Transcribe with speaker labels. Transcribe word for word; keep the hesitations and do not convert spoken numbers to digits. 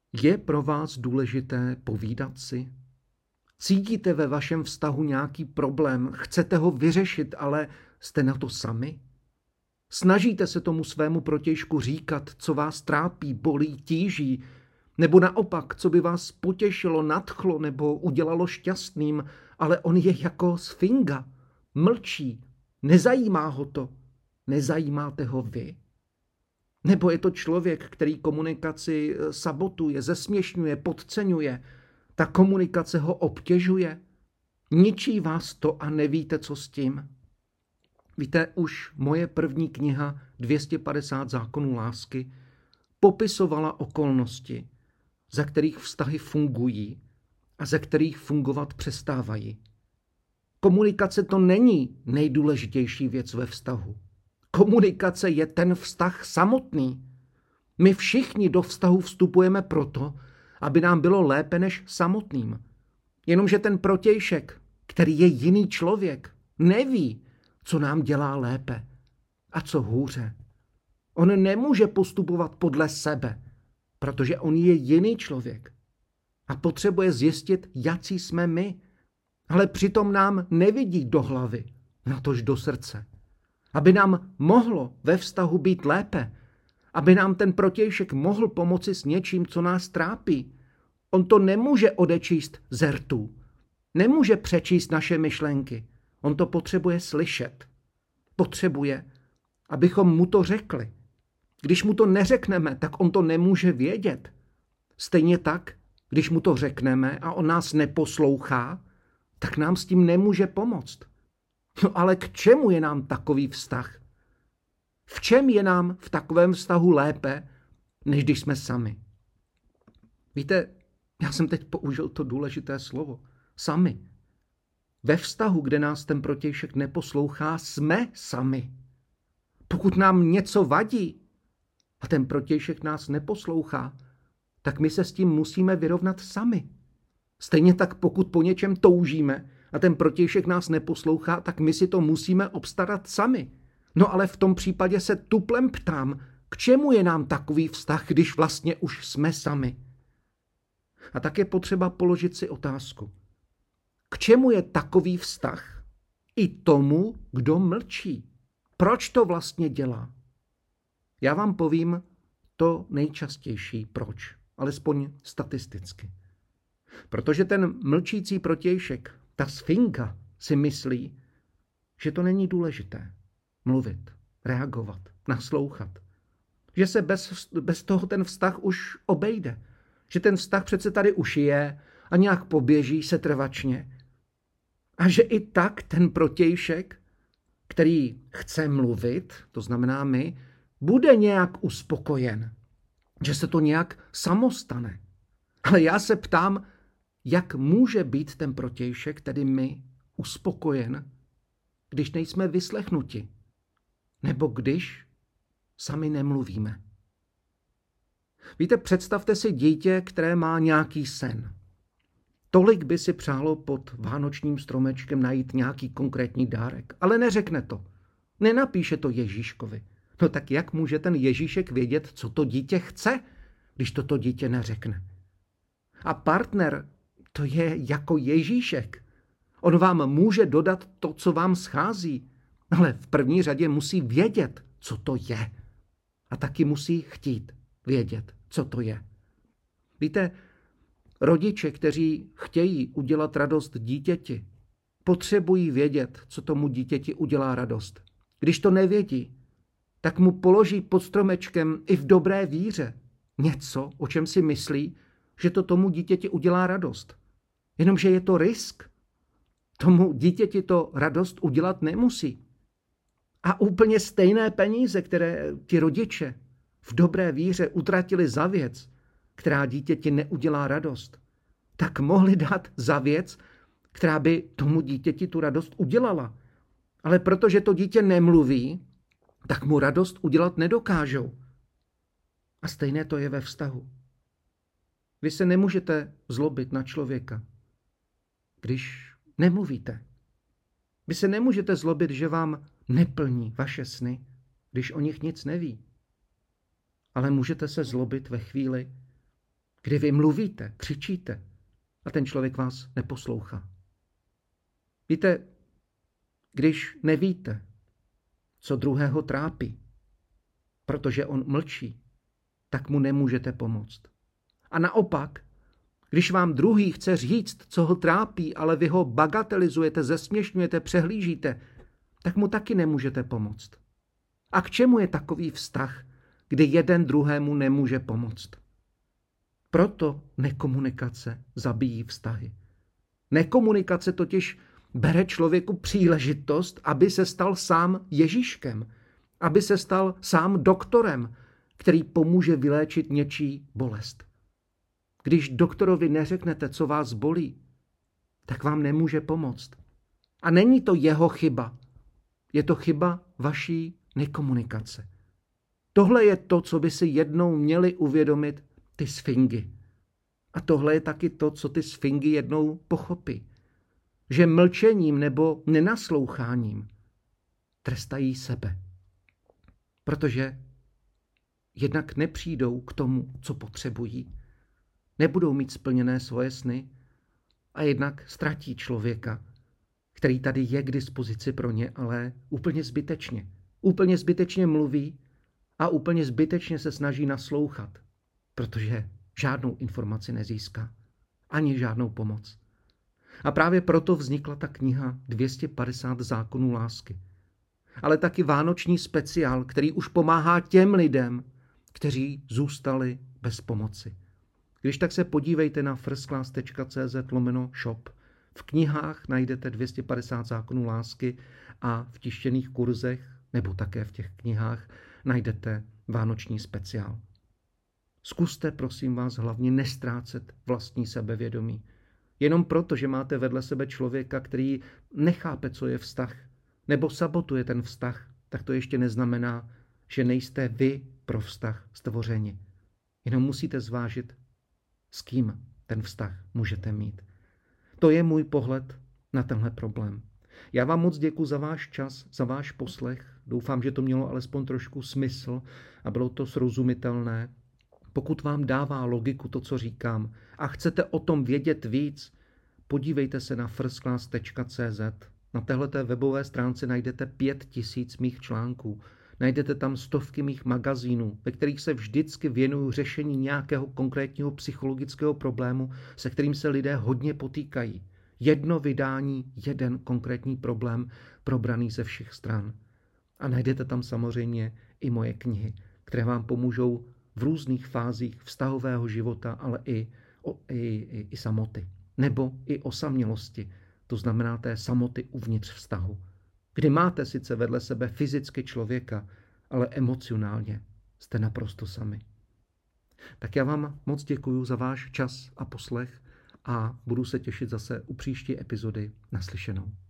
Speaker 1: Je pro vás důležité povídat si? Cítíte ve vašem vztahu nějaký problém, chcete ho vyřešit, ale jste na to sami? Snažíte se tomu svému protějšku říkat, co vás trápí, bolí, tíží, nebo naopak, co by vás potěšilo, nadchlo nebo udělalo šťastným, ale on je jako sfinga, mlčí, nezajímá ho to, nezajímáte ho vy? Nebo je to člověk, který komunikaci sabotuje, zesměšňuje, podceňuje, ta komunikace ho obtěžuje, ničí vás to a nevíte, co s tím? Víte, už moje první kniha dvě stě padesát zákonů lásky popisovala okolnosti, za kterých vztahy fungují a ze kterých fungovat přestávají. Komunikace to není nejdůležitější věc ve vztahu. Komunikace je ten vztah samotný. My všichni do vztahu vstupujeme proto, aby nám bylo lépe než samotným. Jenomže ten protějšek, který je jiný člověk, neví, co nám dělá lépe a co hůře. On nemůže postupovat podle sebe, protože on je jiný člověk a potřebuje zjistit, jací jsme my. Ale přitom nám nevidí do hlavy, natož do srdce. Aby nám mohlo ve vztahu být lépe, aby nám ten protějšek mohl pomoci s něčím, co nás trápí. On to nemůže odečíst ze rtů, nemůže přečíst naše myšlenky. On to potřebuje slyšet. Potřebuje, abychom mu to řekli. Když mu to neřekneme, tak on to nemůže vědět. Stejně tak, když mu to řekneme a on nás neposlouchá, tak nám s tím nemůže pomoct. No ale k čemu je nám takový vztah? V čem je nám v takovém vztahu lépe, než když jsme sami? Víte, já jsem teď použil to důležité slovo. Sami. Ve vztahu, kde nás ten protějšek neposlouchá, jsme sami. Pokud nám něco vadí a ten protějšek nás neposlouchá, tak my se s tím musíme vyrovnat sami. Stejně tak, pokud po něčem toužíme a ten protějšek nás neposlouchá, tak my si to musíme obstarat sami. No ale v tom případě se tuplem ptám, k čemu je nám takový vztah, když vlastně už jsme sami? A tak je potřeba položit si otázku. K čemu je takový vztah i tomu, kdo mlčí? Proč to vlastně dělá? Já vám povím to nejčastější proč, alespoň statisticky. Protože ten mlčící protějšek, ta sfinga, si myslí, že to není důležité mluvit, reagovat, naslouchat. Že se bez, bez toho ten vztah už obejde. Že ten vztah přece tady už je a nějak poběží setrvačně. A že i tak ten protějšek, který chce mluvit, to znamená my, bude nějak uspokojen. Že se to nějak samostane. Ale já se ptám, jak může být ten protějšek, tedy my, uspokojen, když nejsme vyslechnuti, nebo když sami nemluvíme. Víte, představte si dítě, které má nějaký sen. Tolik by si přálo pod vánočním stromečkem najít nějaký konkrétní dárek, ale neřekne to. Nenapíše to Ježíškovi. No tak jak může ten Ježíšek vědět, co to dítě chce, když toto dítě neřekne? A partner, to je jako Ježíšek. On vám může dodat to, co vám schází, ale v první řadě musí vědět, co to je. A taky musí chtít vědět, co to je. Víte, rodiče, kteří chtějí udělat radost dítěti, potřebují vědět, co tomu dítěti udělá radost. Když to nevědí, tak mu položí pod stromečkem i v dobré víře něco, o čem si myslí, že to tomu dítěti udělá radost. Jenomže je to risk. Tomu dítěti to radost udělat nemusí. A úplně stejné peníze, které ti rodiče v dobré víře utratili za věc, která dítěti neudělá radost, tak mohli dát za věc, která by tomu dítěti tu radost udělala. Ale protože to dítě nemluví, tak mu radost udělat nedokážou. A stejné to je ve vztahu. Vy se nemůžete zlobit na člověka, když nemluvíte. Vy se nemůžete zlobit, že vám neplní vaše sny, když o nich nic neví. Ale můžete se zlobit ve chvíli, kdy vy mluvíte, křičíte a ten člověk vás neposlouchá. Víte, když nevíte, co druhého trápí, protože on mlčí, tak mu nemůžete pomoct. A naopak, když vám druhý chce říct, co ho trápí, ale vy ho bagatelizujete, zesměšňujete, přehlížíte, tak mu taky nemůžete pomoct. A k čemu je takový vztah, kdy jeden druhému nemůže pomoct? Proto nekomunikace zabíjí vztahy. Nekomunikace totiž bere člověku příležitost, aby se stal sám Ježíškem, aby se stal sám doktorem, který pomůže vyléčit něčí bolest. Když doktorovi neřeknete, co vás bolí, tak vám nemůže pomoct. A není to jeho chyba. Je to chyba vaší nekomunikace. Tohle je to, co by si jednou měli uvědomit ty sfingy. A tohle je taky to, co ty sfingy jednou pochopí. Že mlčením nebo nenasloucháním trestají sebe. Protože jednak nepřijdou k tomu, co potřebují, nebudou mít splněné svoje sny a jednak ztratí člověka, který tady je k dispozici pro ně, ale úplně zbytečně. Úplně zbytečně mluví a úplně zbytečně se snaží naslouchat, protože žádnou informaci nezíská, ani žádnou pomoc. A právě proto vznikla ta kniha dvě stě padesát zákonů lásky. Ale taky vánoční speciál, který už pomáhá těm lidem, kteří zůstali bez pomoci. Když tak se podívejte na firstclass tečka cz lomeno shop. V knihách najdete dvě stě padesát zákonů lásky a v tištěných kurzech nebo také v těch knihách najdete vánoční speciál. Zkuste, prosím vás, hlavně nestrácet vlastní sebevědomí. Jenom proto, že máte vedle sebe člověka, který nechápe, co je vztah, nebo sabotuje ten vztah, tak to ještě neznamená, že nejste vy pro vztah stvořeni. Jenom musíte zvážit, s kým ten vztah můžete mít. To je můj pohled na tenhle problém. Já vám moc děkuji za váš čas, za váš poslech. Doufám, že to mělo alespoň trošku smysl a bylo to srozumitelné. Pokud vám dává logiku to, co říkám, a chcete o tom vědět víc, podívejte se na firstclass tečka cz. Na téhleté webové stránce najdete pět tisíc mých článků. Najdete tam stovky mých magazínů, ve kterých se vždycky věnuju řešení nějakého konkrétního psychologického problému, se kterým se lidé hodně potýkají. Jedno vydání, jeden konkrétní problém, probraný ze všech stran. A najdete tam samozřejmě i moje knihy, které vám pomůžou v různých fázích vztahového života, ale i, o, i, i, i samoty. Nebo i osamělosti, to znamená té samoty uvnitř vztahu. Kdy máte sice vedle sebe fyzicky člověka, ale emocionálně jste naprosto sami. Tak já vám moc děkuju za váš čas a poslech a budu se těšit zase u příští epizody. Naslyšenou.